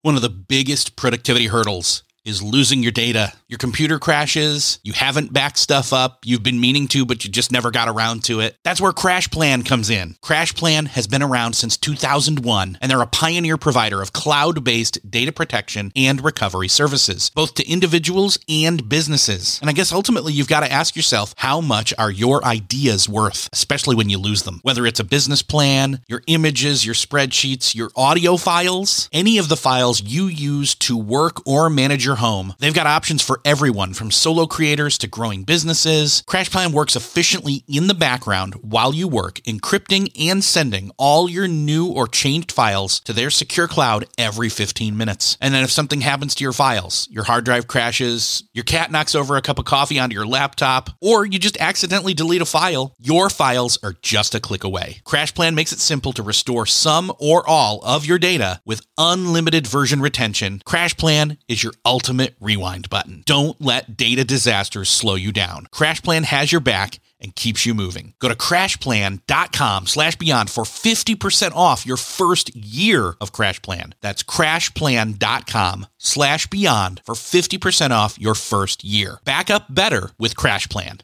One of the biggest productivity hurdles is losing your data. Your computer crashes, you haven't backed stuff up, you've been meaning to, but you just never got around to it. That's where CrashPlan comes in. CrashPlan has been around since 2001, and they're a pioneer provider of cloud-based data protection and recovery services, both to individuals and businesses. And I guess ultimately you've got to ask yourself, how much are your ideas worth, especially when you lose them? Whether it's a business plan, your images, your spreadsheets, your audio files, any of the files you use to work or manage your home, they've got options for everyone from solo creators to growing businesses. CrashPlan works efficiently in the background while you work, encrypting and sending all your new or changed files to their secure cloud every 15 minutes. And then if something happens to your files, your hard drive crashes, your cat knocks over a cup of coffee onto your laptop, or you just accidentally delete a file, your files are just a click away. CrashPlan makes it simple to restore some or all of your data with unlimited version retention. CrashPlan is your ultimate rewind button. Don't let data disasters slow you down. CrashPlan has your back and keeps you moving. Go to crashplan.com/beyond for 50% off your first year of CrashPlan. That's crashplan.com/beyond for 50% off your first year. Back up better with CrashPlan.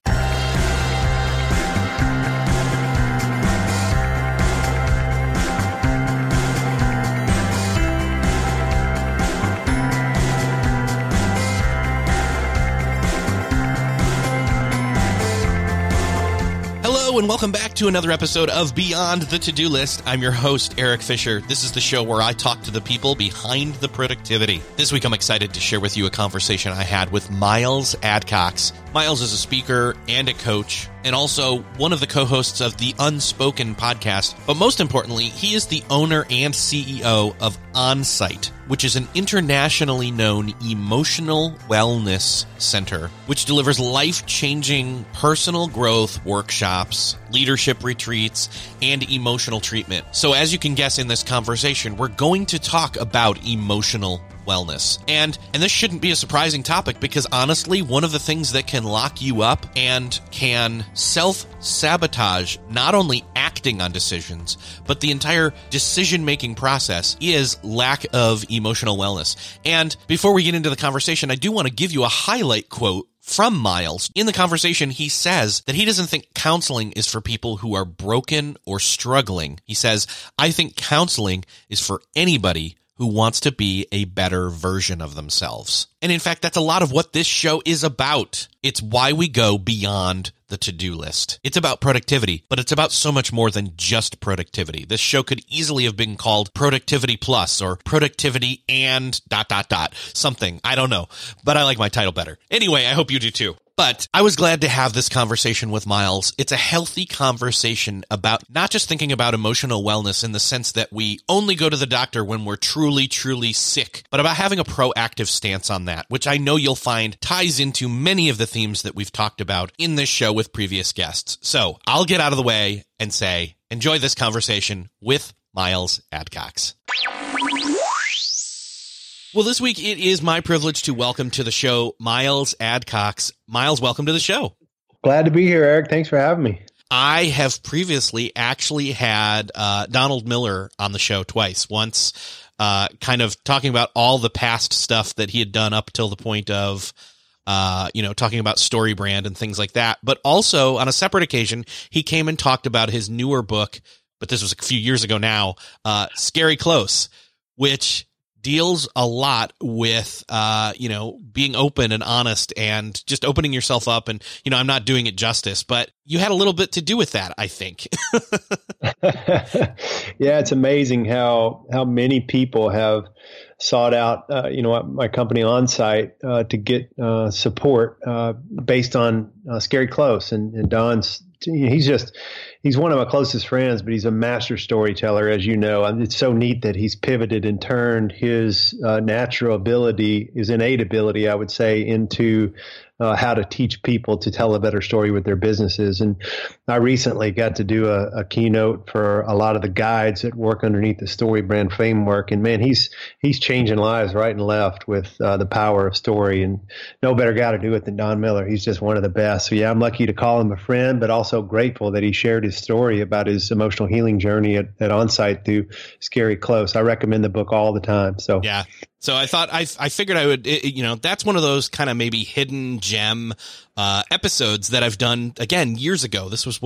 And welcome back to another episode of Beyond the To-Do List. I'm your host, Eric Fisher. This is the show where I talk to the people behind the productivity. This week, I'm excited to share with you a conversation I had with Miles Adcox. Miles is a speaker and a coach, and also one of the co-hosts of the Unspoken podcast. But most importantly, he is the owner and CEO of Onsite, which is an internationally known emotional wellness center, which delivers life-changing personal growth workshops, leadership retreats, and emotional treatment. So as you can guess in this conversation, we're going to talk about emotional wellness. And this shouldn't be a surprising topic because honestly, one of the things that can lock you up and can self-sabotage not only acting on decisions, but the entire decision-making process is lack of emotional wellness. And before we get into the conversation, I do want to give you a highlight quote from Miles. In the conversation, he says that he doesn't think counseling is for people who are broken or struggling. He says, I think counseling is for anybody who wants to be a better version of themselves. And in fact, that's a lot of what this show is about. It's why we go beyond the to-do list. It's about productivity, but it's about so much more than just productivity. This show could easily have been called Productivity Plus or Productivity and ... something. I don't know, but I like my title better. Anyway, I hope you do too. But I was glad to have this conversation with Miles. It's a healthy conversation about not just thinking about emotional wellness in the sense that we only go to the doctor when we're truly, truly sick, but about having a proactive stance on that, which I know you'll find ties into many of the themes that we've talked about in this show with previous guests. So I'll get out of the way and say, enjoy this conversation with Miles Adcox. Well, this week it is my privilege to welcome to the show Miles Adcox. Miles, welcome to the show. Glad to be here, Eric. Thanks for having me. I have previously actually had Donald Miller on the show twice. Once kind of talking about all the past stuff that he had done up till the point of talking about StoryBrand and things like that. But also on a separate occasion, he came and talked about his newer book, but this was a few years ago now, Scary Close, which deals a lot with, being open and honest and just opening yourself up. And, I'm not doing it justice, but you had a little bit to do with that, I think. Yeah, it's amazing how many people have sought out, my company Onsite to get support based on Scary Close. And Don's, he's one of my closest friends, but he's a master storyteller, as you know. It's so neat that he's pivoted and turned his natural ability, his innate ability, I would say, into how to teach people to tell a better story with their businesses. And I recently got to do a keynote for a lot of the guides that work underneath the StoryBrand framework. And man, he's changing lives right and left with the power of story. And no better guy to do it than Don Miller. He's just one of the best. So yeah, I'm lucky to call him a friend, but also also grateful that he shared his story about his emotional healing journey at Onsite through Scary Close. I recommend the book all the time. So yeah. So I thought I figured I would, that's one of those kind of maybe hidden gem episodes that I've done again years ago. This was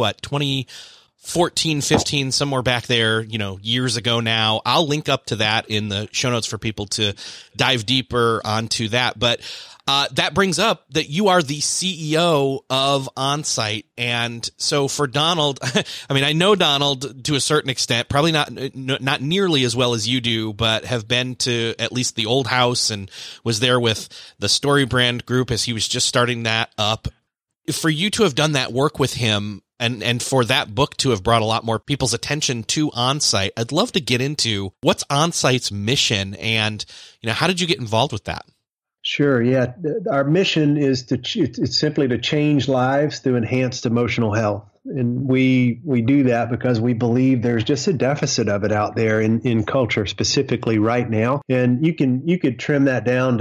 2014, 15, somewhere back there, years ago now. I'll link up to that in the show notes for people to dive deeper onto that. But that brings up that you are the CEO of Onsite. And so for Donald, I mean, I know Donald to a certain extent, probably not nearly as well as you do, but have been to at least the old house and was there with the Story Brand group as he was just starting that up. For you to have done that work with him and for that book to have brought a lot more people's attention to Onsite, I'd love to get into what's Onsite's mission and, how did you get involved with that? Sure. Yeah. Our mission is it's simply to change lives through enhanced emotional health. And we do that because we believe there's just a deficit of it out there in culture, specifically right now. And you could trim that down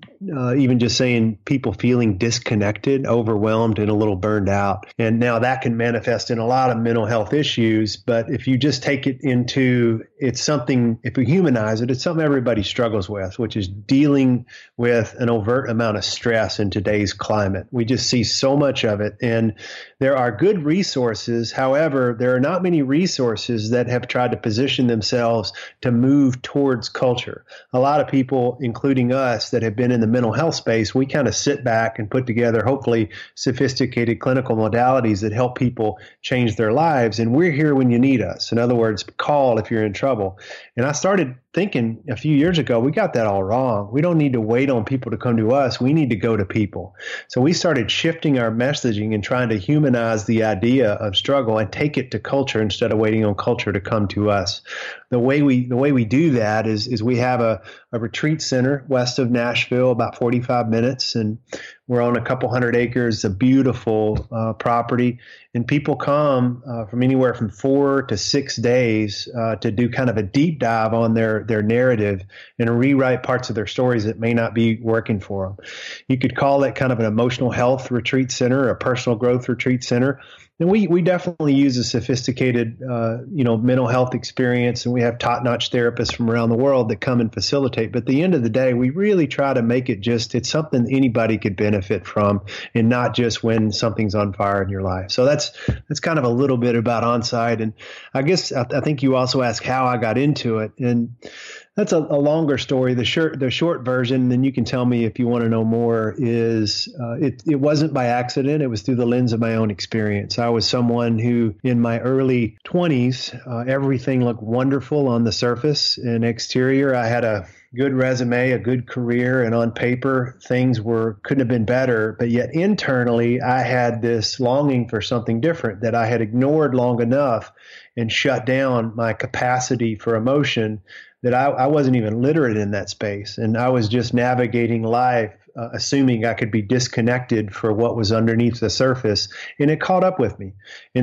to even just saying people feeling disconnected, overwhelmed, and a little burned out. And now that can manifest in a lot of mental health issues. But if you just take it into it's something, if we humanize it, it's something everybody struggles with, which is dealing with an overt amount of stress in today's climate. We just see so much of it. And there are good resources. However, there are not many resources that have tried to position themselves to move towards culture. A lot of people, including us, that have been in the mental health space, we kind of sit back and put together, hopefully, sophisticated clinical modalities that help people change their lives. And we're here when you need us. In other words, call if you're in trouble. And I started thinking a few years ago, we got that all wrong. We don't need to wait on people to come to us. We need to go to people. So we started shifting our messaging and trying to humanize the idea of struggle and take it to culture instead of waiting on culture to come to us. The way we do that is we have a retreat center west of Nashville, about 45 minutes, and we're on a couple hundred acres, a beautiful property, and people come from anywhere from 4 to 6 days to do kind of a deep dive on their narrative and rewrite parts of their stories that may not be working for them. You could call it kind of an emotional health retreat center, a personal growth retreat center. And we definitely use a sophisticated, mental health experience, and we have top-notch therapists from around the world that come and facilitate. But at the end of the day, we really try to make it it's something anybody could benefit from, and not just when something's on fire in your life. So that's kind of a little bit about Onsite. And I guess I think you also asked how I got into it, and that's a longer story. The short version, then you can tell me if you want to know more, is it wasn't by accident. It was through the lens of my own experience. I was someone who, in my early 20s, everything looked wonderful on the surface and exterior. I had a good resume, a good career, and on paper, things couldn't have been better. But yet internally, I had this longing for something different that I had ignored long enough and shut down my capacity for emotion, that I wasn't even literate in that space. And I was just navigating life, assuming I could be disconnected for what was underneath the surface. And it caught up with me. And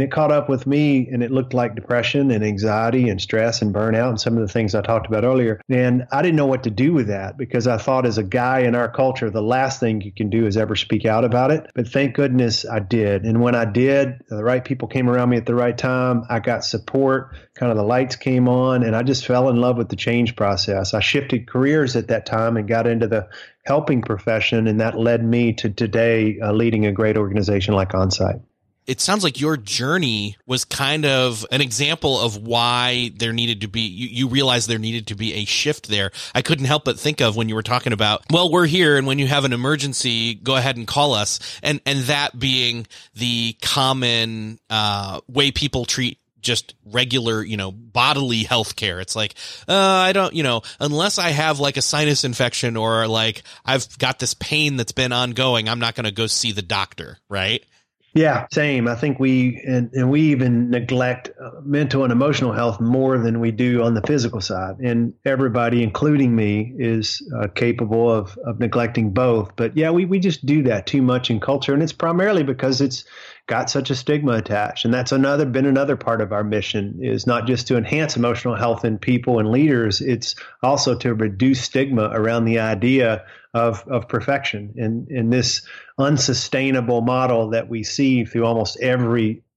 it looked like depression and anxiety and stress and burnout and some of the things I talked about earlier. And I didn't know what to do with that, because I thought, as a guy in our culture, the last thing you can do is ever speak out about it. But thank goodness I did. And when I did, the right people came around me at the right time. I got support, kind of the lights came on, and I just fell in love with the change process. I shifted careers at that time and got into the helping profession, and that led me to today leading a great organization like Onsite. It sounds like your journey was kind of an example of why there needed to be, you realized there needed to be a shift there. I couldn't help but think of when you were talking about, well, we're here, and when you have an emergency, go ahead and call us. And that being the common way people treat just regular, bodily health care. It's like, I don't, unless I have like a sinus infection or like I've got this pain that's been ongoing, I'm not going to go see the doctor, right? Yeah, same. I think we even neglect mental and emotional health more than we do on the physical side. And everybody, including me, is capable of neglecting both. But yeah, we just do that too much in culture. And it's primarily because it's got such a stigma attached. And that's been another part of our mission, is not just to enhance emotional health in people and leaders. It's also to reduce stigma around the idea of perfection and this unsustainable model that we see through almost every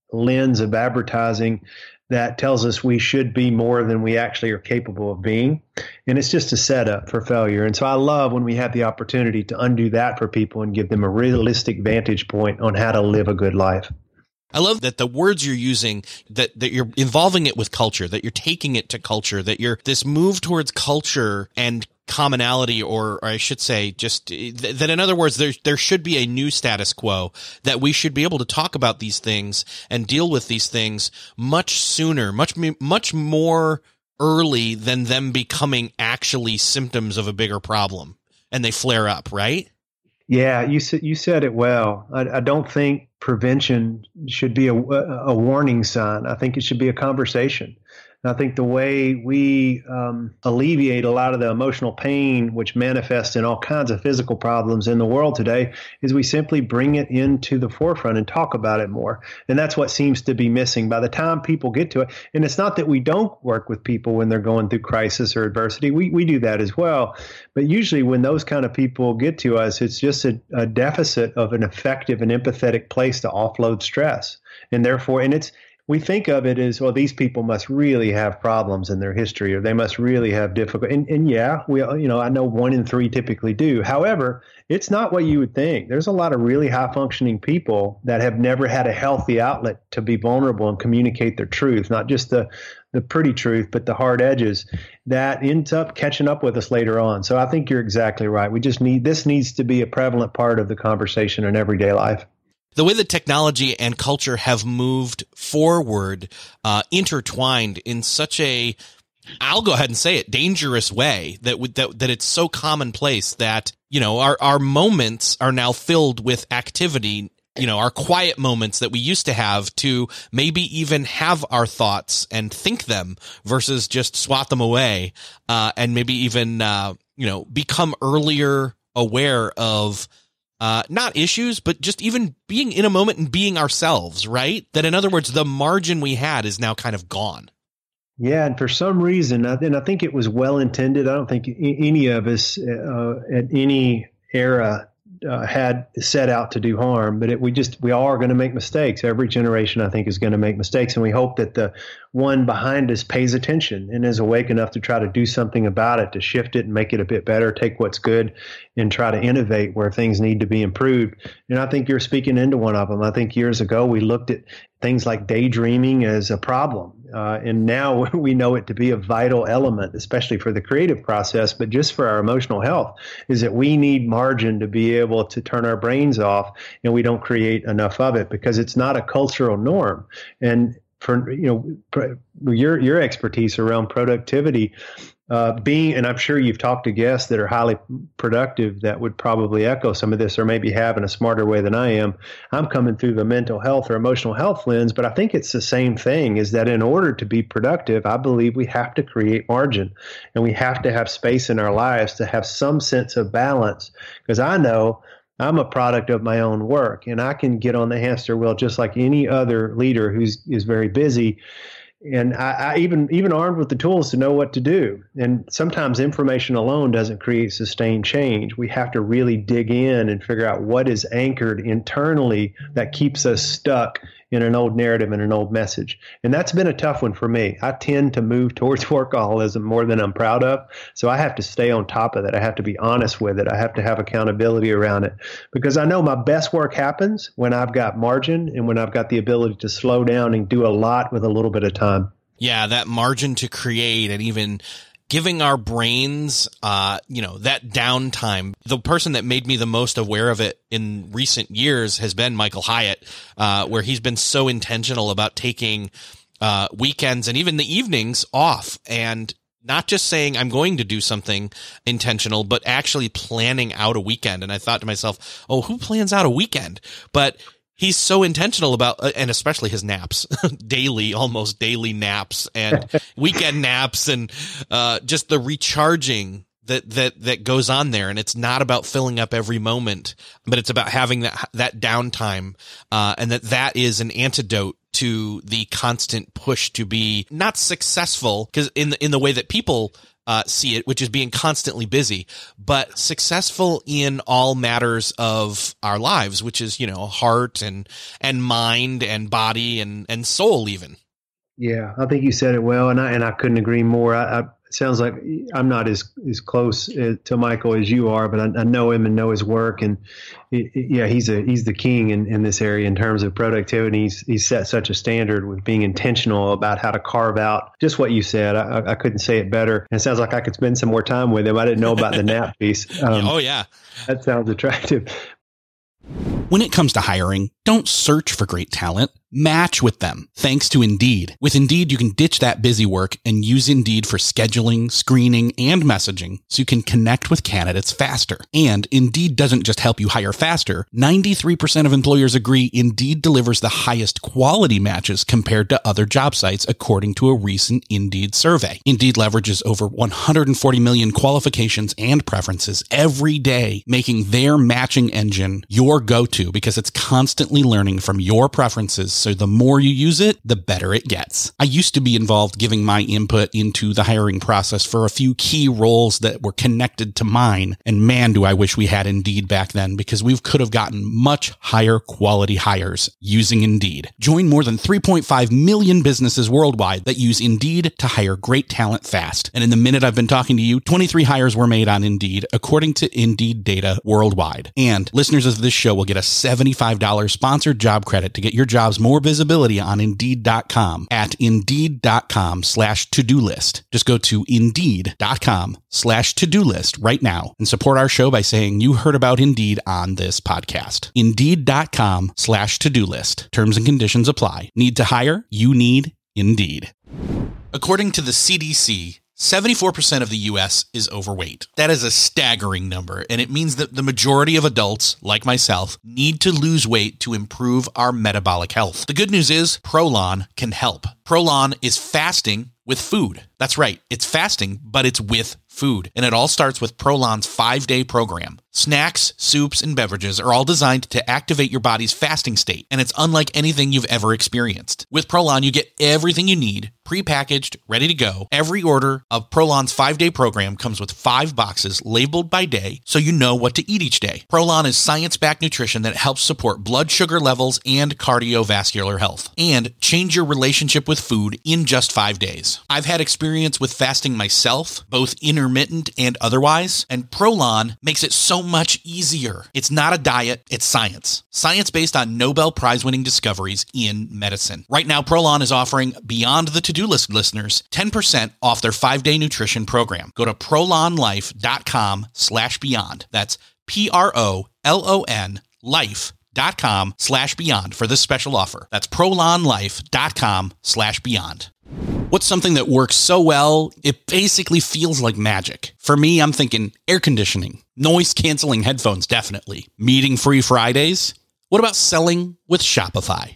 lens of advertising that tells us we should be more than we actually are capable of being. And it's just a setup for failure. And so I love when we have the opportunity to undo that for people and give them a realistic vantage point on how to live a good life. I love that the words you're using, that you're involving it with culture, that you're taking it to culture, that you're this move towards culture and commonality, or I should say just that, in other words, there should be a new status quo, that we should be able to talk about these things and deal with these things much sooner, much more early than them becoming actually symptoms of a bigger problem and they flare up, right? Yeah, you said it well. I don't think prevention should be a warning sign. I think it should be a conversation. And I think the way we alleviate a lot of the emotional pain, which manifests in all kinds of physical problems in the world today, is we simply bring it into the forefront and talk about it more. And that's what seems to be missing by the time people get to it. And it's not that we don't work with people when they're going through crisis or adversity. We do that as well. But usually when those kind of people get to us, it's just a deficit of an effective and empathetic place to offload stress. And therefore, we think of it as, well, these people must really have problems in their history, or they must really have difficult. And yeah, I know 1 in 3 typically do. However, it's not what you would think. There's a lot of really high functioning people that have never had a healthy outlet to be vulnerable and communicate their truth, not just the pretty truth, but the hard edges that ends up catching up with us later on. So I think you're exactly right. This needs to be a prevalent part of the conversation in everyday life. The way that technology and culture have moved forward, intertwined in such a, I'll go ahead and say it, dangerous way, that it's so commonplace that, our moments are now filled with activity, our quiet moments that we used to have to maybe even have our thoughts and think them versus just swat them away, and maybe even, become earlier aware of not issues, but just even being in a moment and being ourselves, right? That, in other words, the margin we had is now kind of gone. Yeah, and for some reason, I think it was well intended. I don't think any of us at any era had set out to do harm, but we all are going to make mistakes. Every generation, I think, is going to make mistakes, and we hope that the one behind us pays attention and is awake enough to try to do something about it, to shift it and make it a bit better, take what's good and try to innovate where things need to be improved. And I think you're speaking into one of them. I think years ago we looked at things like daydreaming as a problem. And now we know it to be a vital element, especially for the creative process, but just for our emotional health, is that we need margin to be able to turn our brains off, and we don't create enough of it because it's not a cultural norm. And for your expertise around productivity, and I'm sure you've talked to guests that are highly productive that would probably echo some of this, or maybe have in a smarter way than I am. I'm coming through the mental health or emotional health lens, but I think it's the same thing, is that in order to be productive, I believe we have to create margin, and we have to have space in our lives to have some sense of balance, because I know I'm a product of my own work, and I can get on the hamster wheel just like any other leader is very busy. And I even armed with the tools to know what to do. And sometimes information alone doesn't create sustained change. We have to really dig in and figure out what is anchored internally that keeps us stuck in an old narrative and an old message. And that's been a tough one for me. I tend to move towards workaholism more than I'm proud of. So I have to stay on top of it. I have to be honest with it. I have to have accountability around it, because I know my best work happens when I've got margin and when I've got the ability to slow down and do a lot with a little bit of time. Yeah, that margin to create, and even giving our brains, that downtime. The person that made me the most aware of it in recent years has been Michael Hyatt, where he's been so intentional about taking weekends and even the evenings off, and not just saying I'm going to do something intentional, but actually planning out a weekend. And I thought to myself, oh, who plans out a weekend? But he's so intentional about, and especially his naps, almost daily naps and weekend naps, and just the recharging that goes on there. And it's not about filling up every moment, but it's about having that downtime, and that is an antidote to the constant push to be not successful, because in the way that people see it, which is being constantly busy, but successful in all matters of our lives, which is, heart and mind and body and soul even. Yeah, I think you said it well, and I couldn't agree more. It sounds like I'm not as close to Michael as you are, but I know him and know his work, and he's the king in this area in terms of productivity. He's set such a standard with being intentional about how to carve out just what you said. I couldn't say it better. And it sounds like I could spend some more time with him. I didn't know about the nap piece. Oh yeah, that sounds attractive. When it comes to hiring, don't search for great talent. Match with them, thanks to Indeed. With Indeed, you can ditch that busy work and use Indeed for scheduling, screening, and messaging so you can connect with candidates faster. And Indeed doesn't just help you hire faster. 93% of employers agree Indeed delivers the highest quality matches compared to other job sites, according to a recent Indeed survey. Indeed leverages over 140 million qualifications and preferences every day, making their matching engine your go-to because it's constantly learning from your preferences. So the more you use it, the better it gets. I used to be involved giving my input into the hiring process for a few key roles that were connected to mine. And man, do I wish we had Indeed back then, because we could have gotten much higher quality hires using Indeed. Join more than 3.5 million businesses worldwide that use Indeed to hire great talent fast. And in the minute I've been talking to you, 23 hires were made on Indeed, according to Indeed data worldwide. And listeners of this show will get a $75 sponsored job credit to get your jobs more visibility on Indeed.com at Indeed.com/to-do list. Just go to Indeed.com/to-do list right now and support our show by saying you heard about Indeed on this podcast. Indeed.com/to-do list. Terms and conditions apply. Need to hire? You need Indeed. According to the CDC, 74% of the U.S. is overweight. That is a staggering number, and it means that the majority of adults, like myself, need to lose weight to improve our metabolic health. The good news is Prolon can help. Prolon is fasting with food. That's right, it's fasting, but it's with food. And it all starts with Prolon's 5-day program. Snacks, soups, and beverages are all designed to activate your body's fasting state, and it's unlike anything you've ever experienced. With Prolon, you get everything you need, prepackaged, ready to go. Every order of Prolon's 5-day program comes with 5 boxes labeled by day, so you know what to eat each day. Prolon is science-backed nutrition that helps support blood sugar levels and cardiovascular health, and change your relationship with food in just 5 days. I've had experience with fasting myself, both intermittent and otherwise, and Prolon makes it so much easier. It's not a diet, it's science. Science based on Nobel Prize-winning discoveries in medicine. Right now, Prolon is offering Beyond the To-Do List listeners 10% off their 5-day nutrition program. Go to prolonlife.com/beyond. That's PROLON life.com/beyond for this special offer. That's prolonlife.com/beyond. What's something that works so well, it basically feels like magic? For me, I'm thinking air conditioning, noise-canceling headphones, definitely. Meeting-free Fridays? What about selling with Shopify?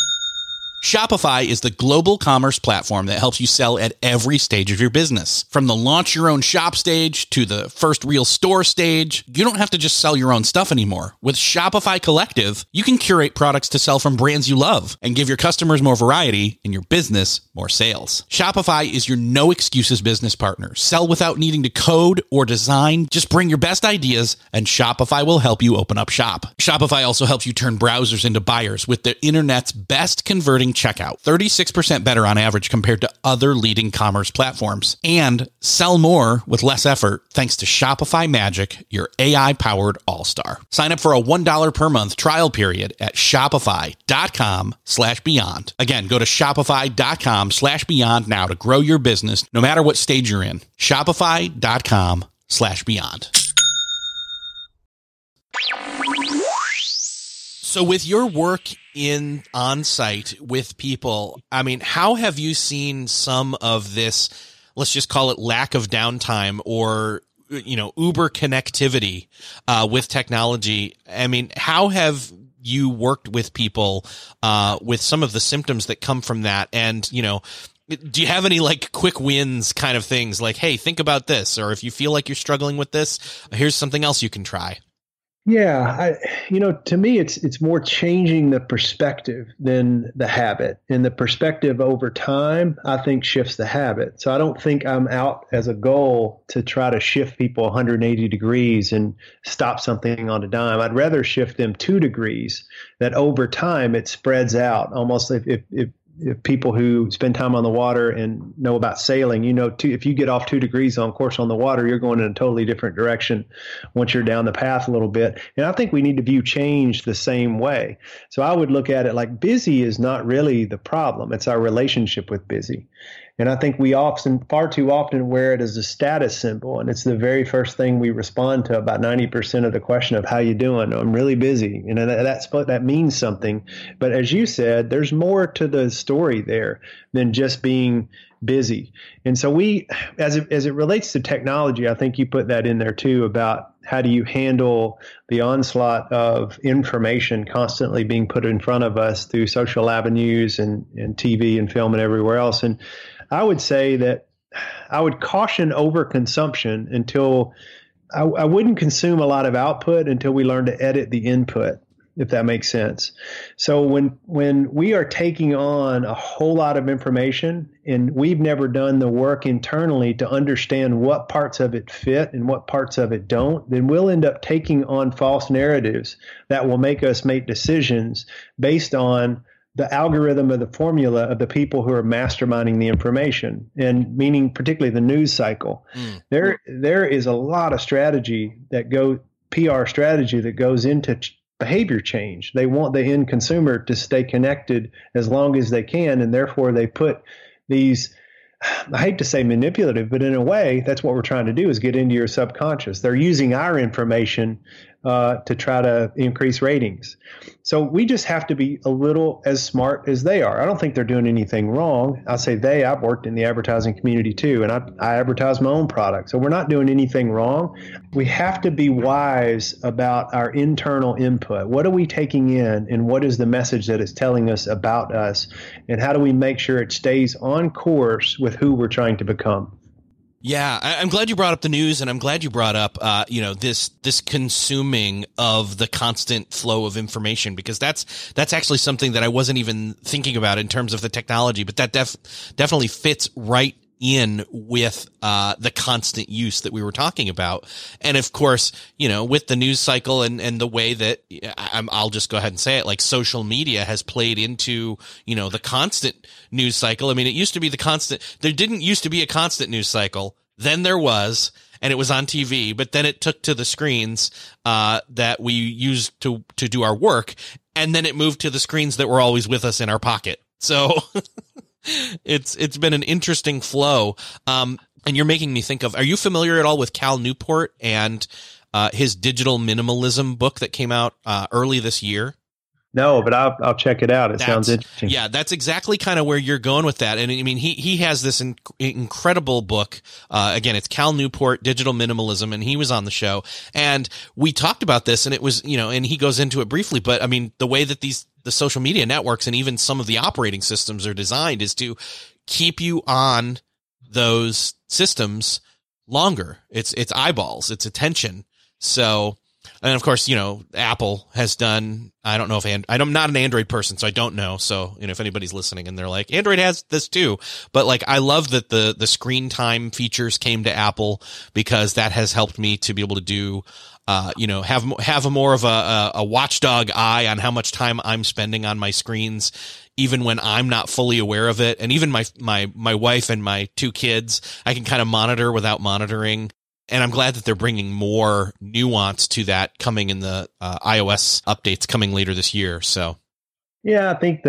Shopify is the global commerce platform that helps you sell at every stage of your business. From the launch your own shop stage to the first real store stage, you don't have to just sell your own stuff anymore. With Shopify Collective, you can curate products to sell from brands you love and give your customers more variety and your business more sales. Shopify is your no excuses business partner. Sell without needing to code or design. Just bring your best ideas and Shopify will help you open up shop. Shopify also helps you turn browsers into buyers with the internet's best converting checkout, 36% better on average compared to other leading commerce platforms, and sell more with less effort thanks to Shopify Magic, your AI-powered all-star. Sign up for a $1 per month trial period at shopify.com/beyond. Again, go to shopify.com/beyond now to grow your business no matter what stage you're in. Shopify.com/beyond. So with your work in on-site with people, I mean, how have you seen some of this, let's just call it lack of downtime or, Uber connectivity with technology? I mean, how have you worked with people with some of the symptoms that come from that? And, do you have any quick wins kind of things like, hey, think about this, or if you feel like you're struggling with this, here's something else you can try? Yeah, to me, it's more changing the perspective than the habit, and the perspective over time, I think, shifts the habit. So I don't think I'm out as a goal to try to shift people 180 degrees and stop something on a dime. I'd rather shift them 2 degrees. That over time it spreads out. Almost if people who spend time on the water and know about sailing, if you get off 2 degrees on course on the water, you're going in a totally different direction once you're down the path a little bit. And I think we need to view change the same way. So I would look at it like busy is not really the problem. It's our relationship with busy. And I think we far too often wear it as a status symbol. And it's the very first thing we respond to about 90% of the question of how you doing? I'm really busy. That means something. But as you said, there's more to the story there than just being busy. And so as it relates to technology, I think you put that in there too about how do you handle the onslaught of information constantly being put in front of us through social avenues and TV and film and everywhere else. And I would say that I would caution overconsumption until I wouldn't consume a lot of output until we learn to edit the input, if that makes sense. So when we are taking on a whole lot of information and we've never done the work internally to understand what parts of it fit and what parts of it don't, then we'll end up taking on false narratives that will make us make decisions based on the algorithm of the formula of the people who are masterminding the information, and meaning particularly the news cycle. There is a lot of strategy PR strategy that goes into behavior change. They want the end consumer to stay connected as long as they can, and therefore they put these, I hate to say manipulative, but in a way, that's what we're trying to do, is get into your subconscious. They're using our information to try to increase ratings. So we just have to be a little as smart as they are. I don't think they're doing anything wrong. I say I've worked in the advertising community too, and I advertise my own product. So we're not doing anything wrong. We have to be wise about our internal input. What are we taking in, and what is the message that it's telling us about us? And how do we make sure it stays on course with who we're trying to become? Yeah, I'm glad you brought up the news, and I'm glad you brought up, this consuming of the constant flow of information, because that's actually something that I wasn't even thinking about in terms of the technology, but that definitely fits right in with the constant use that we were talking about. And of course, with the news cycle and the way that I'll just go ahead and say it, like social media has played into, the constant news cycle. I mean, it used to be there didn't used to be a constant news cycle. Then there was, and it was on TV, but then it took to the screens that we used to do our work. And then it moved to the screens that were always with us in our pocket. So it's been an interesting flow. And you're making me think of, are you familiar at all with Cal Newport and his digital minimalism book that came out early this year? No, but I'll check it out. It sounds interesting. Yeah, that's exactly kind of where you're going with that. And I mean, he has this incredible book. Again, it's Cal Newport, Digital Minimalism, and he was on the show. And we talked about this, and it was, and he goes into it briefly, but I mean, the way that the social media networks and even some of the operating systems are designed is to keep you on those systems longer. It's eyeballs, it's attention. So, and of course, Apple has done, I don't know if I'm not an Android person, so I don't know. So, if anybody's listening and they're like, Android has this too, but like, I love that the screen time features came to Apple, because that has helped me to be able to do, have a more of a watchdog eye on how much time I'm spending on my screens, even when I'm not fully aware of it. And even my wife and my 2 kids, I can kind of monitor without monitoring. And I'm glad that they're bringing more nuance to that coming in the iOS updates coming later this year. So, yeah, I think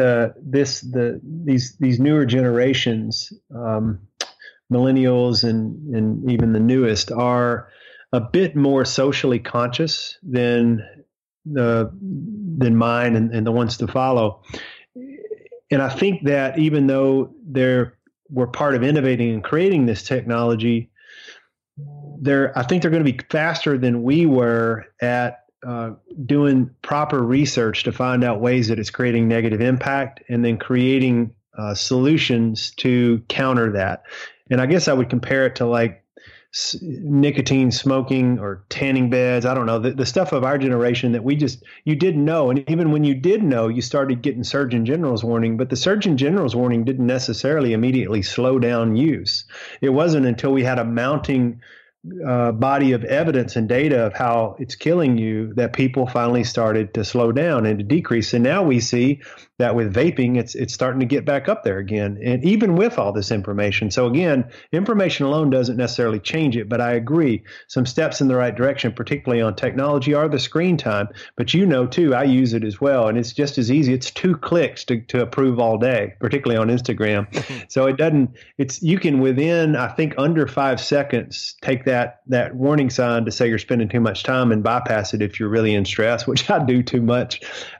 these newer generations, millennials and even the newest, are a bit more socially conscious than mine and the ones to follow. And I think that even though we're part of innovating and creating this technology, I think they're going to be faster than we were at doing proper research to find out ways that it's creating negative impact, and then creating solutions to counter that. And I guess I would compare it to like nicotine smoking or tanning beds. I don't know, the stuff of our generation that you didn't know. And even when you did know, you started getting Surgeon General's warning, but the Surgeon General's warning didn't necessarily immediately slow down use. It wasn't until we had a mounting body of evidence and data of how it's killing you that people finally started to slow down and to decrease. And now we see that with vaping, it's starting to get back up there again, and even with all this information. So again, information alone doesn't necessarily change it, but I agree, some steps in the right direction, particularly on technology, are the screen time. But too, I use it as well, and it's just as easy. It's 2 clicks to approve all day, particularly on Instagram. So you can within, I think, under 5 seconds, take that warning sign to say you're spending too much time and bypass it if you're really in stress, which I do too much.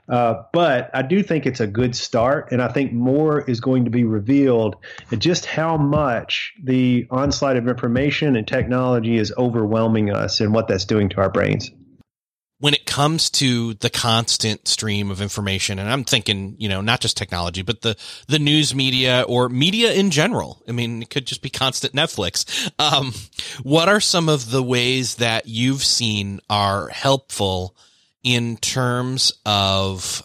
But I do think it's a good start, and I think more is going to be revealed and just how much the onslaught of information and technology is overwhelming us and what that's doing to our brains. When it comes to the constant stream of information, and I'm thinking, not just technology, but the news media or media in general. I mean, it could just be constant Netflix. What are some of the ways that you've seen are helpful in terms of,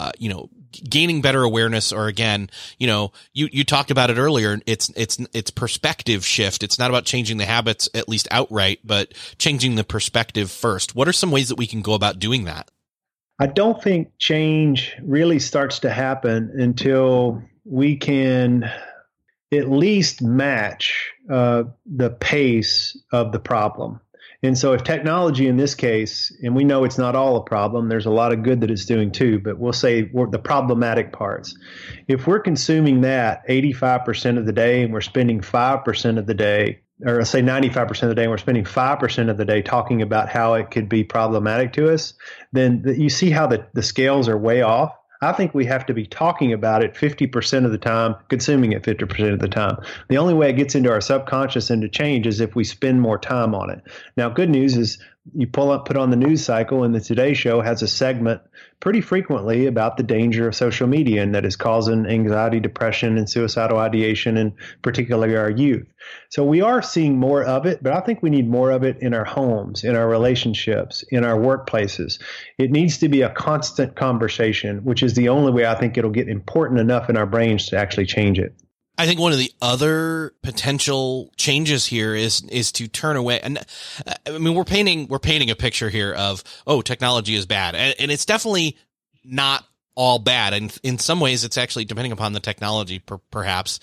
gaining better awareness? Or again, you talked about it earlier. It's perspective shift. It's not about changing the habits, at least outright, but changing the perspective first. What are some ways that we can go about doing that? I don't think change really starts to happen until we can at least match the pace of the problem. And so if technology in this case, and we know it's not all a problem, there's a lot of good that it's doing too, but we'll say the problematic parts. If we're consuming that 85% of the day and we're spending 5% of the day, or say 95% of the day, and we're spending 5% of the day talking about how it could be problematic to us, then you see how the scales are way off. I think we have to be talking about it 50% of the time, consuming it 50% of the time. The only way it gets into our subconscious and to change is if we spend more time on it. Now, good news is you put on the news cycle, and the Today Show has a segment pretty frequently about the danger of social media and that is causing anxiety, depression, and suicidal ideation, and particularly our youth. So we are seeing more of it, but I think we need more of it in our homes, in our relationships, in our workplaces. It needs to be a constant conversation, which is the only way I think it'll get important enough in our brains to actually change it. I think one of the other potential changes here is to turn away. And I mean, we're painting a picture here of, technology is bad. And it's definitely not all bad. And in some ways, it's actually, depending upon the technology, perhaps,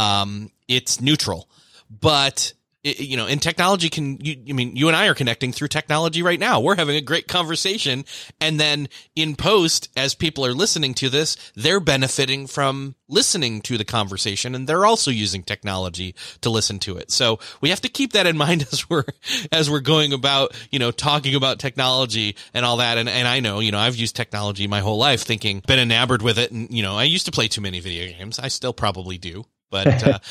it's neutral. But in technology you and I are connecting through technology right now. We're having a great conversation. And then in post, as people are listening to this, they're benefiting from listening to the conversation, and they're also using technology to listen to it. So we have to keep that in mind as we're going about, talking about technology and all that. And I know, I've used technology my whole life, been enamored with it. And, I used to play too many video games. I still probably do, but,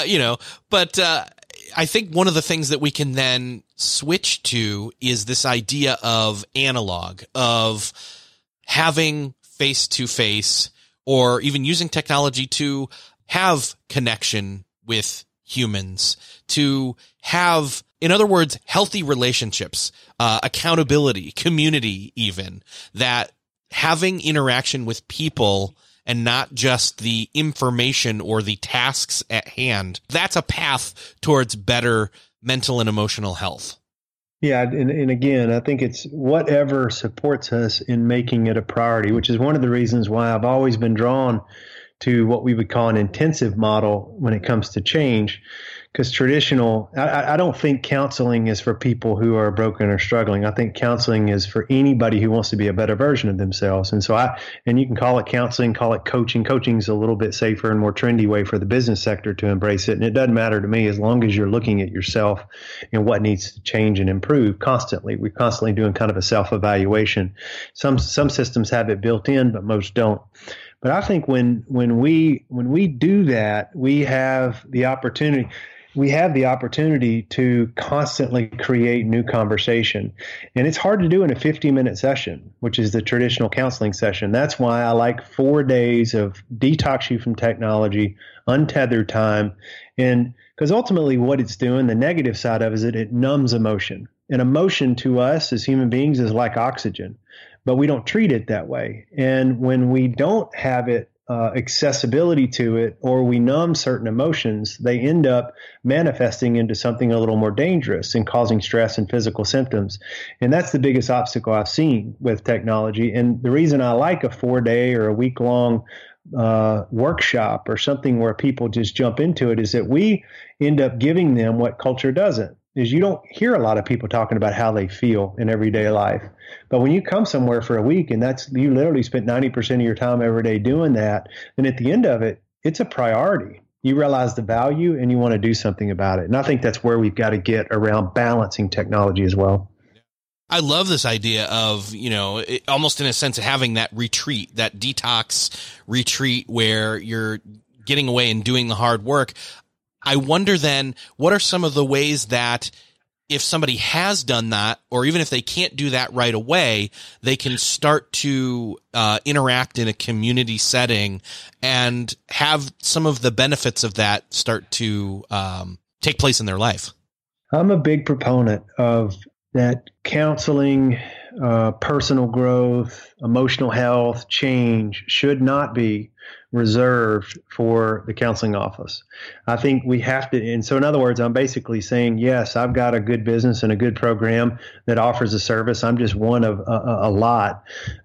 I think one of the things that we can then switch to is this idea of analog, of having face-to-face, or even using technology to have connection with humans, to have, in other words, healthy relationships, accountability, community even, that having interaction with people and not just the information or the tasks at hand, that's a path towards better mental and emotional health. Yeah. And again, I think it's whatever supports us in making it a priority, which is one of the reasons why I've always been drawn to what we would call an intensive model when it comes to change. Because I don't think counseling is for people who are broken or struggling. I think counseling is for anybody who wants to be a better version of themselves. And and you can call it counseling, call it coaching. Coaching is a little bit safer and more trendy way for the business sector to embrace it. And it doesn't matter to me as long as you're looking at yourself and what needs to change and improve constantly. We're constantly doing kind of a self-evaluation. Some systems have it built in, but most don't. But I think when we do that, we have the opportunity. we have the opportunity to constantly create new conversation. And it's hard to do in a 50-minute session, which is the traditional counseling session. That's why I like 4 days of detox you from technology, untethered time. And because ultimately what it's doing, the negative side of it is that it numbs emotion. And emotion to us as human beings is like oxygen, but we don't treat it that way. And when we don't have it, accessibility to it, or we numb certain emotions, they end up manifesting into something a little more dangerous and causing stress and physical symptoms. And that's the biggest obstacle I've seen with technology. And the reason I like a 4-day or a week-long workshop or something where people just jump into it is that we end up giving them what culture doesn't. Is you don't hear a lot of people talking about how they feel in everyday life. But when you come somewhere for a week and you literally spent 90% of your time every day doing that, then at the end of it, it's a priority. You realize the value and you want to do something about it. And I think that's where we've got to get around balancing technology as well. I love this idea of, almost in a sense of having that retreat, that detox retreat where you're getting away and doing the hard work. I wonder then, what are some of the ways that if somebody has done that, or even if they can't do that right away, they can start to interact in a community setting and have some of the benefits of that start to take place in their life? I'm a big proponent of that counseling, personal growth, emotional health, change should not be reserved for the counseling office. I think we have to, and so in other words, I'm basically saying, yes, I've got a good business and a good program that offers a service. I'm just one of a lot.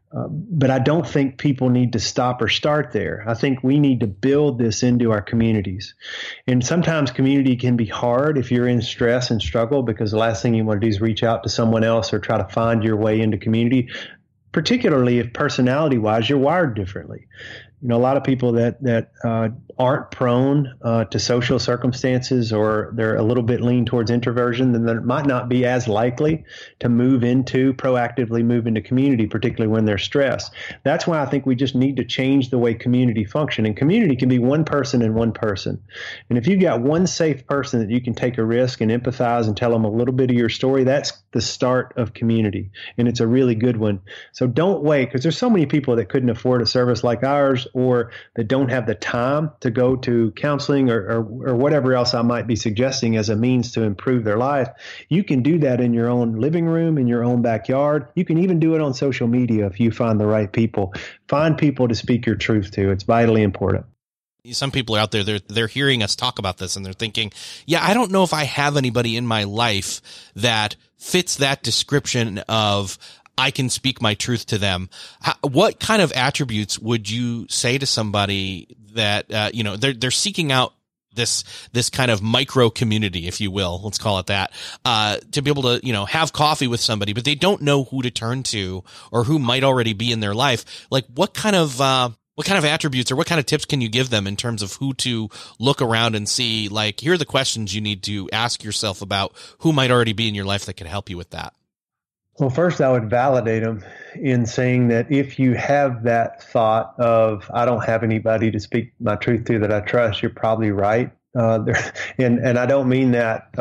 But I don't think people need to stop or start there. I think we need to build this into our communities. And sometimes community can be hard if you're in stress and struggle, because the last thing you want to do is reach out to someone else or try to find your way into community, particularly if personality-wise you're wired differently. A lot of people that aren't prone to social circumstances, or they're a little bit lean towards introversion, then they might not be as likely to proactively move into community, particularly when they're stressed. That's why I think we just need to change the way community function. And community can be one person and one person. And if you've got one safe person that you can take a risk and empathize and tell them a little bit of your story, that's the start of community. And it's a really good one. So don't wait, because there's so many people that couldn't afford a service like ours, or that don't have the time to go to counseling or whatever else I might be suggesting as a means to improve their life. You can do that in your own living room, in your own backyard. You can even do it on social media if you find the right people. Find people to speak your truth to. It's vitally important. Some people are out there, they're hearing us talk about this and they're thinking, yeah, I don't know if I have anybody in my life that fits that description of I can speak my truth to them. What kind of attributes would you say to somebody that, they're seeking out this kind of micro community, if you will, let's call it that, to be able to, have coffee with somebody, but they don't know who to turn to or who might already be in their life. Like what kind of attributes or what kind of tips can you give them in terms of who to look around and see, like, here are the questions you need to ask yourself about who might already be in your life that can help you with that? Well, first, I would validate them in saying that if you have that thought of, I don't have anybody to speak my truth to that I trust, you're probably right. And I don't mean that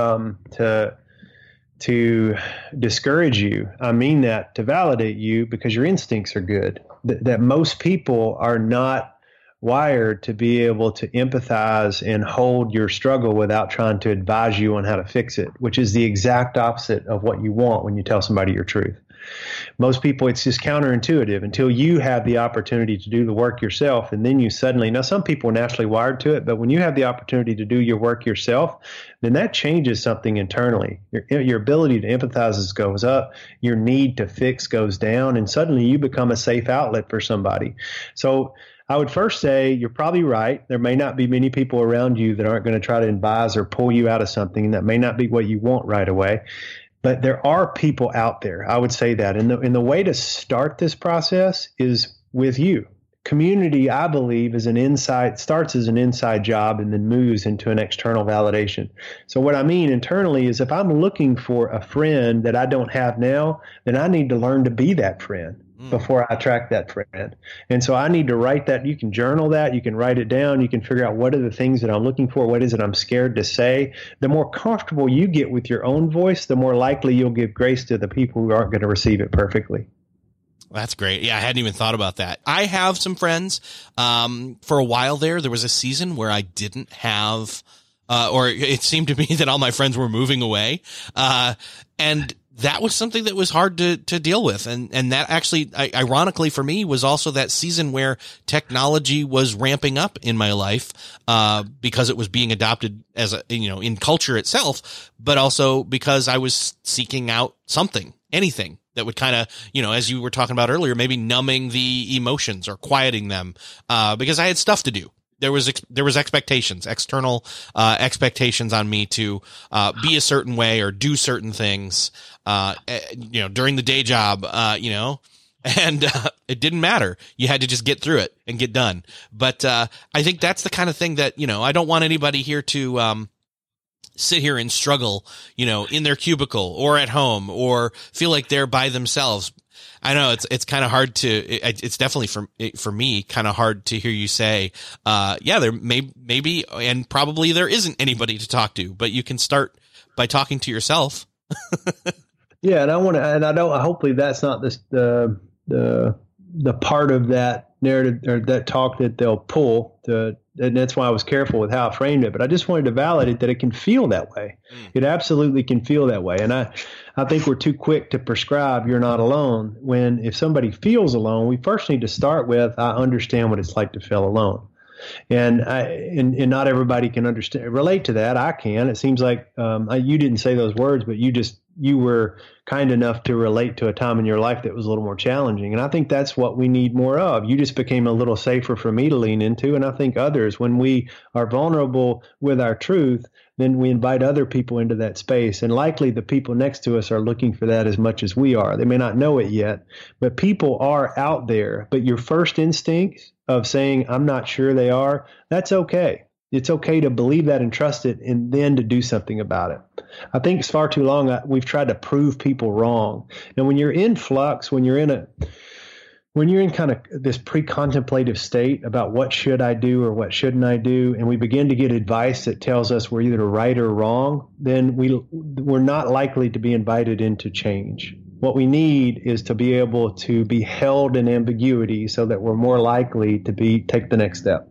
to discourage you. I mean that to validate you, because your instincts are good. That most people are not wired to be able to empathize and hold your struggle without trying to advise you on how to fix it, which is the exact opposite of what you want when you tell somebody your truth. Most people, it's just counterintuitive until you have the opportunity to do the work yourself. And then you suddenly, now some people are naturally wired to it, but when you have the opportunity to do your work yourself, then that changes something internally. Your ability to empathize goes up, your need to fix goes down, and suddenly you become a safe outlet for somebody. So I would first say you're probably right. There may not be many people around you that aren't going to try to advise or pull you out of something. That may not be what you want right away. But there are people out there. I would say that. And the way to start this process is with you. community, I believe, starts as an inside job and then moves into an external validation. So what I mean internally is if I'm looking for a friend that I don't have now, then I need to learn to be that friend before I attract that friend. And so I need to write that. You can journal that. You can write it down. You can figure out what are the things that I'm looking for. What is it I'm scared to say? The more comfortable you get with your own voice, the more likely you'll give grace to the people who aren't going to receive it perfectly. That's great. Yeah, I hadn't even thought about that. I have some friends. For a while there was a season where I didn't have, or it seemed to me that all my friends were moving away. And that was something that was hard to deal with. And that actually, ironically for me, was also that season where technology was ramping up in my life, because it was being adopted as in culture itself, but also because I was seeking out anything that would kind of, as you were talking about earlier, maybe numbing the emotions or quieting them, because I had stuff to do. There was expectations, external expectations on me to be a certain way or do certain things, during the day job, and it didn't matter. You had to just get through it and get done. But I think that's the kind of thing that, I don't want anybody here to sit here and struggle, in their cubicle or at home or feel like they're by themselves. I know it's kind of hard it's definitely for me kind of hard to hear you say, there maybe, and probably there isn't anybody to talk to, but you can start by talking to yourself. Yeah. And hopefully that's not the part of that narrative or that talk that they'll pull and that's why I was careful with how I framed it. But I just wanted to validate that it can feel that way. It absolutely can feel that way. And I think we're too quick to prescribe you're not alone, when if somebody feels alone, we first need to start with, I understand what it's like to feel alone. And not everybody can relate to that. I can. It seems like you didn't say those words, but you were kind enough to relate to a time in your life that was a little more challenging. And I think that's what we need more of. You just became a little safer for me to lean into. And I think others, when we are vulnerable with our truth, then we invite other people into that space. And likely the people next to us are looking for that as much as we are. They may not know it yet, but people are out there. But your first instinct of saying, I'm not sure they are, that's okay. It's okay to believe that and trust it, and then to do something about it. I think it's far too long we've tried to prove people wrong. And when you're in flux, when you're in kind of this pre-contemplative state about what should I do or what shouldn't I do, and we begin to get advice that tells us we're either right or wrong, then we're not likely to be invited into change. What we need is to be able to be held in ambiguity so that we're more likely to take the next step.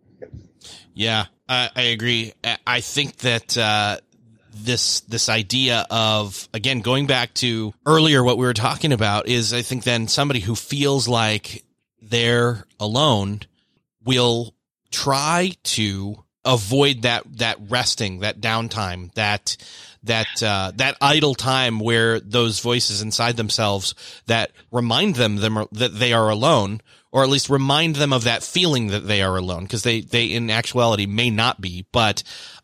Yeah, I agree. I think that this idea of, again, going back to earlier what we were talking about, is I think then somebody who feels like they're alone will try to avoid that resting, that downtime, that idle time where those voices inside themselves that remind them that they are alone, or at least remind them of that feeling that they are alone, because they in actuality may not be, but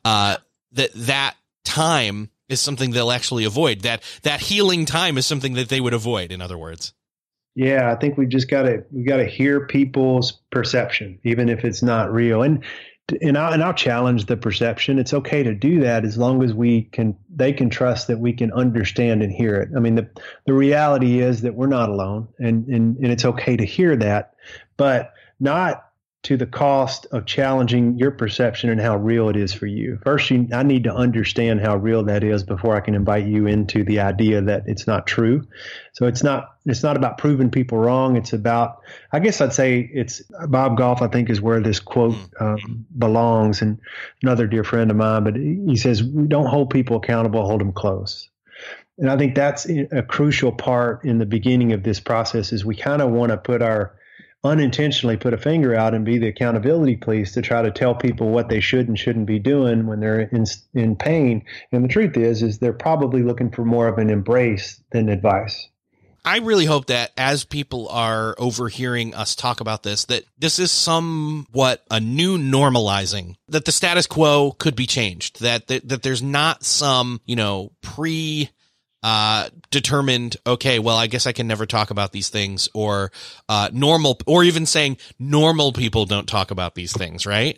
that time is something they'll actually avoid. That healing time is something that they would avoid, in other words. Yeah, I think we got to hear people's perception, even if it's not real. And I'll challenge the perception. It's okay to do that as long as they can trust that we can understand and hear it. I mean, the reality is that we're not alone, and it's okay to hear that, but not to the cost of challenging your perception and how real it is for you. First, I need to understand how real that is before I can invite you into the idea that it's not true. So it's not about proving people wrong. It's about, I guess I'd say it's Bob Goff, I think, is where this quote belongs. And another dear friend of mine, but he says, we don't hold people accountable, hold them close. And I think that's a crucial part in the beginning of this process, is we kind of want to unintentionally put a finger out and be the accountability police to try to tell people what they should and shouldn't be doing when they're in pain. And the truth is they're probably looking for more of an embrace than advice. I really hope that as people are overhearing us talk about this, that this is somewhat a new normalizing, that the status quo could be changed, that there's not some, determined, okay, well, I guess I can never talk about these things, or normal, or even saying normal people don't talk about these things, right?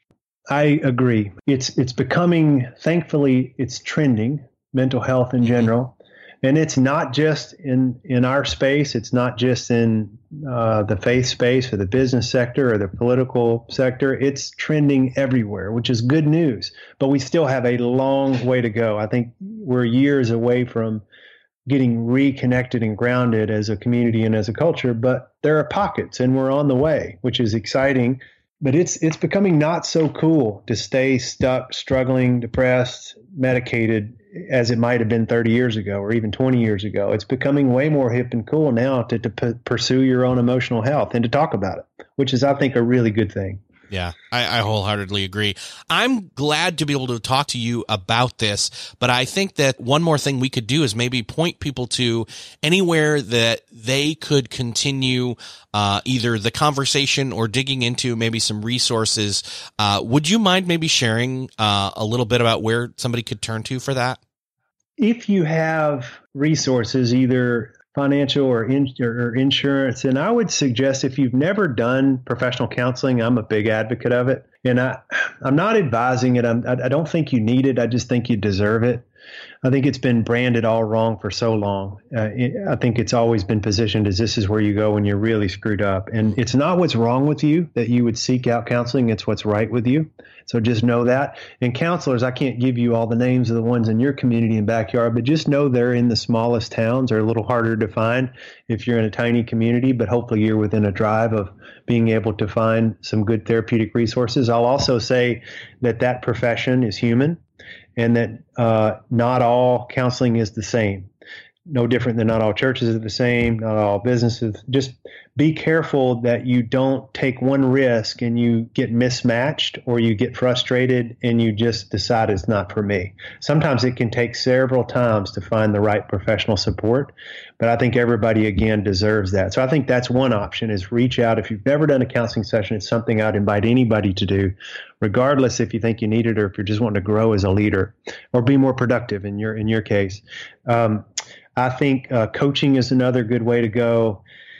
I agree. It's becoming, thankfully, it's trending, mental health in general. And it's not just in our space. It's not just in the faith space or the business sector or the political sector. It's trending everywhere, which is good news. But we still have a long way to go. I think we're years away from getting reconnected and grounded as a community and as a culture. But there are pockets, and we're on the way, which is exciting. But it's becoming not so cool to stay stuck, struggling, depressed, medicated as it might have been 30 years ago or even 20 years ago. It's becoming way more hip and cool now to pursue your own emotional health and to talk about it, which is, I think, a really good thing. Yeah, I wholeheartedly agree. I'm glad to be able to talk to you about this, but I think that one more thing we could do is maybe point people to anywhere that they could continue either the conversation or digging into maybe some resources. Would you mind maybe sharing a little bit about where somebody could turn to for that? If you have resources, either financial or insurance. And I would suggest, if you've never done professional counseling, I'm a big advocate of it. And I'm not advising it. I don't think you need it. I just think you deserve it. I think it's been branded all wrong for so long. I think it's always been positioned as this is where you go when you're really screwed up. And it's not what's wrong with you that you would seek out counseling. It's what's right with you. So just know that. And counselors, I can't give you all the names of the ones in your community and backyard, but just know they're in the smallest towns. They're a little harder to find if you're in a tiny community, but hopefully you're within a drive of being able to find some good therapeutic resources. I'll also say that profession is human, and that not all counseling is the same. No different than not all churches are the same, not all businesses. Just be careful that you don't take one risk and you get mismatched, or you get frustrated and you just decide it's not for me. Sometimes it can take several times to find the right professional support, but I think everybody, again, deserves that. So I think that's one option, is reach out. If you've never done a counseling session, it's something I'd invite anybody to do, regardless if you think you need it or if you're just wanting to grow as a leader or be more productive in your case. I think coaching is another good way to go.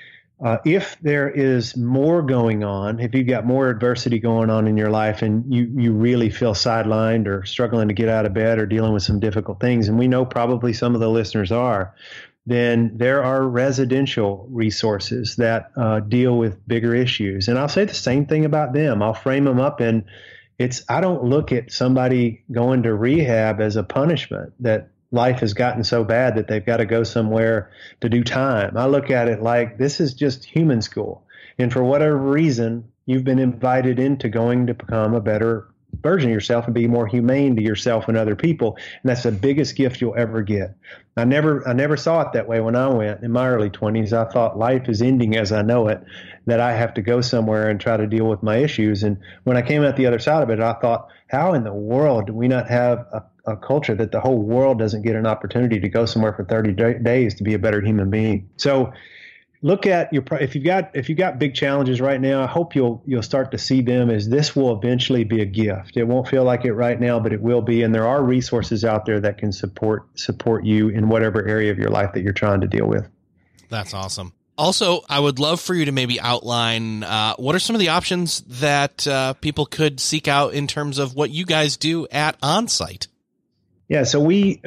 If there is more going on, if you've got more adversity going on in your life and you really feel sidelined or struggling to get out of bed or dealing with some difficult things, and we know probably some of the listeners are, then there are residential resources that deal with bigger issues. And I'll say the same thing about them. I'll frame them up, and I don't look at somebody going to rehab as a punishment that life has gotten so bad that they've got to go somewhere to do time. I look at it like this is just human school. And for whatever reason, you've been invited into going to become a better version of yourself and be more humane to yourself and other people. And that's the biggest gift you'll ever get. I never saw it that way when I went in my early 20s. I thought life is ending as I know it, that I have to go somewhere and try to deal with my issues. And when I came out the other side of it, I thought, how in the world do we not have a culture that the whole world doesn't get an opportunity to go somewhere for 30 days to be a better human being? So look at if you've got big challenges right now, I hope you'll start to see them as this will eventually be a gift. It won't feel like it right now, but it will be. And there are resources out there that can support you in whatever area of your life that you're trying to deal with. That's awesome. Also, I would love for you to maybe outline what are some of the options that people could seek out in terms of what you guys do at OnSite. Yeah, so we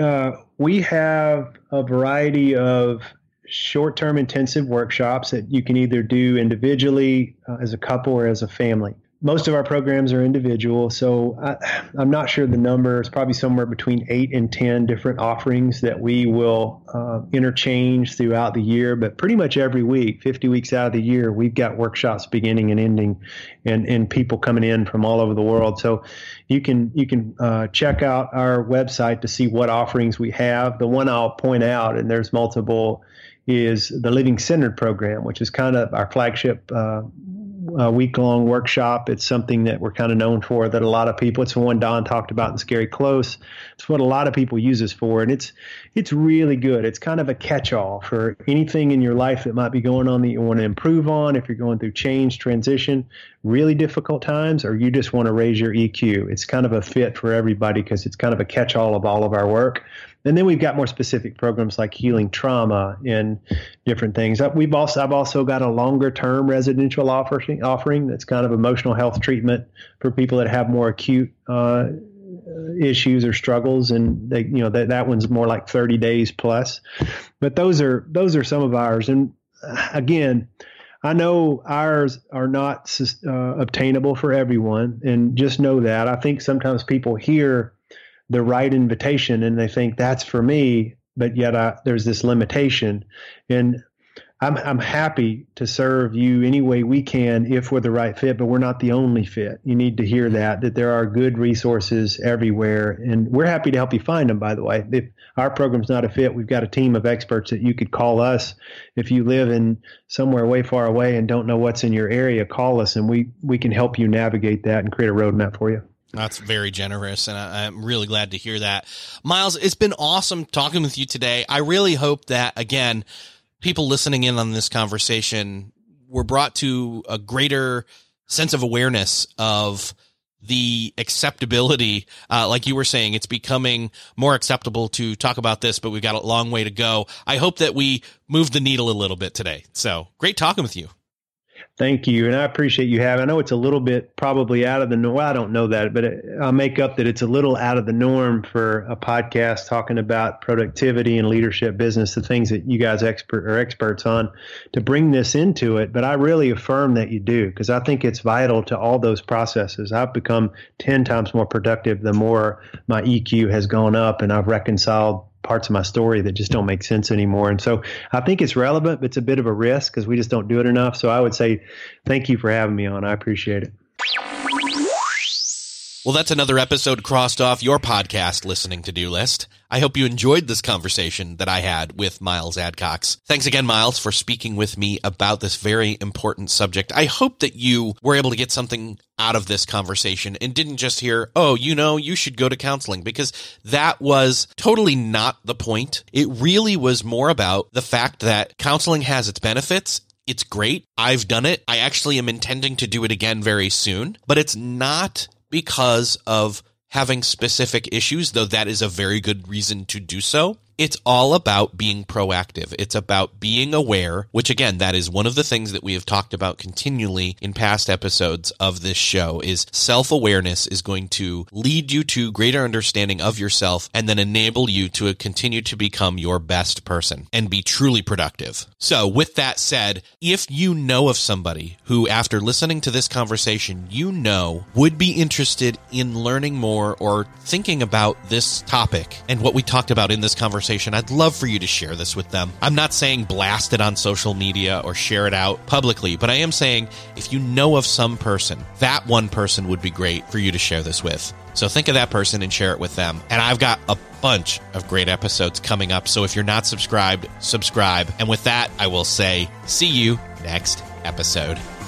have a variety of short-term intensive workshops that you can either do individually as a couple or as a family. Most of our programs are individual, so I'm not sure the number. It's probably somewhere between 8 and 10 different offerings that we will interchange throughout the year. But pretty much every week, 50 weeks out of the year, we've got workshops beginning and ending, and people coming in from all over the world. So you can check out our website to see what offerings we have. The one I'll point out, and there's multiple, is the Living Centered program, which is kind of our flagship week-long workshop. It's something that we're kind of known for, that a lot of people, it's the one Don talked about in Scary Close. It's what a lot of people use us for, and it's really good. It's kind of a catch-all for anything in your life that might be going on that you want to improve on, if you're going through change, transition, really difficult times, or you just want to raise your EQ. It's kind of a fit for everybody because it's kind of a catch-all of all of our work. And then we've got more specific programs like healing trauma and different things. I've also got a longer term residential offering that's kind of emotional health treatment for people that have more acute issues or struggles, and they, that one's more like 30 days plus. But those are some of ours. And again, I know ours are not obtainable for everyone, and just know that. I think sometimes people hear the right invitation and they think that's for me, but yet there's this limitation. And I'm happy to serve you any way we can if we're the right fit, but we're not the only fit. You need to hear that there are good resources everywhere, and we're happy to help you find them, by the way. If our program's not a fit, we've got a team of experts that you could call us. If you live in somewhere way far away and don't know what's in your area, call us and we can help you navigate that and create a roadmap for you. That's very generous, and I'm really glad to hear that. Miles, it's been awesome talking with you today. I really hope that, again, people listening in on this conversation were brought to a greater sense of awareness of the acceptability. Like you were saying, it's becoming more acceptable to talk about this, but we've got a long way to go. I hope that we moved the needle a little bit today. So great talking with you. Thank you. And I appreciate you having. I know it's a little bit probably out of the norm. Well, I don't know that, but I'll make up that it's a little out of the norm for a podcast talking about productivity and leadership business, the things that you guys are experts on, to bring this into it. But I really affirm that you do, because I think it's vital to all those processes. I've become 10 times more productive the more my EQ has gone up, and I've reconciled parts of my story that just don't make sense anymore. And so I think it's relevant, but it's a bit of a risk because we just don't do it enough. So I would say thank you for having me on. I appreciate it. Well, that's another episode crossed off your podcast listening to-do list. I hope you enjoyed this conversation that I had with Miles Adcox. Thanks again, Miles, for speaking with me about this very important subject. I hope that you were able to get something out of this conversation and didn't just hear, oh, you should go to counseling, because that was totally not the point. It really was more about the fact that counseling has its benefits. It's great. I've done it. I actually am intending to do it again very soon, but it's not because of having specific issues, though that is a very good reason to do so. It's all about being proactive. It's about being aware, which again, that is one of the things that we have talked about continually in past episodes of this show. Is self-awareness is going to lead you to greater understanding of yourself and then enable you to continue to become your best person and be truly productive. So with that said, if you know of somebody who, after listening to this conversation, would be interested in learning more or thinking about this topic and what we talked about in this conversation, I'd love for you to share this with them. I'm not saying blast it on social media or share it out publicly, but I am saying if you know of some person, that one person would be great for you to share this with. So think of that person and share it with them. And I've got a bunch of great episodes coming up, so if you're not subscribed, subscribe. And with that, I will say, see you next episode.